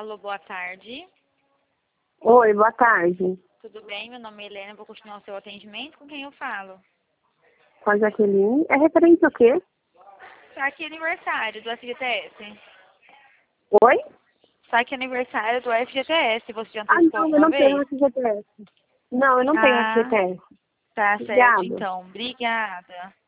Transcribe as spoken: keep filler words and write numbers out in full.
Alô, boa tarde. Oi, boa tarde. Tudo bem? Meu nome é Helena, vou continuar o seu atendimento. Com quem eu falo? Com a Jaqueline. É referente ao quê? Saque aniversário do F G T S. Oi? Saque aniversário do F G T S. Você já Ah, antecipou não, eu alguma não tenho vez? F G T S. Não, eu não tenho Ah, F G T S. tá certo Obrigada. então. Obrigada.